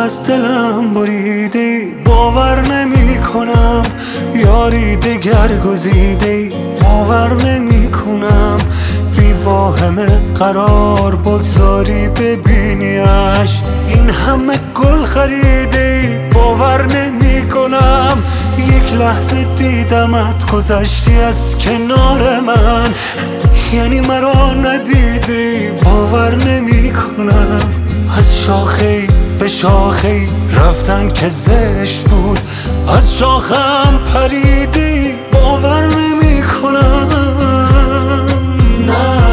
از دلم بریدی، باور نمی کنم یاری دگر گزیدی. باور نمی کنم بی واهمه قرار بگذاری ببینیش، این همه گل خریدی. باور نمی کنم یک لحظه دیدمت گذشتی از کنار من، یعنی مرا ندیدی. باور نمی کنم از شاخه به شاخه رفتن که زشت بود، از شاخم پریدی. باور نمی کنم. نه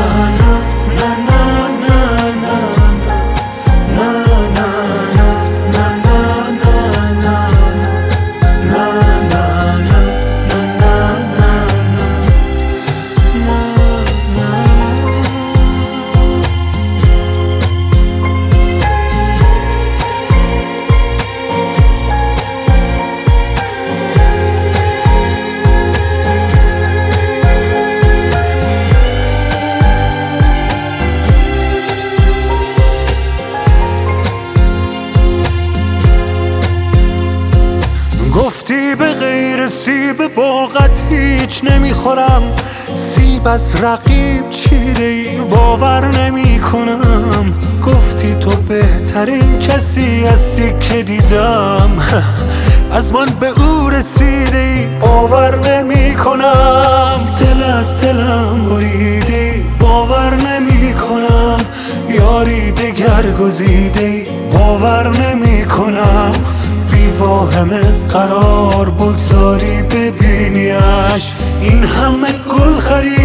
گفتی به غیر سیب باغت هیچ نمیخورم، سیب از رقیب چیدی. باور نمی کنم گفتی تو بهترین کسی هستی که دیدم، از من به او رسیدی. باور نمی کنم دل از دلم بریدی. باور نمی کنم یاری دگر گزیدی. باور نمی کنم بی واهمه قرار بگذاری ببینیش، این همه گل خرید.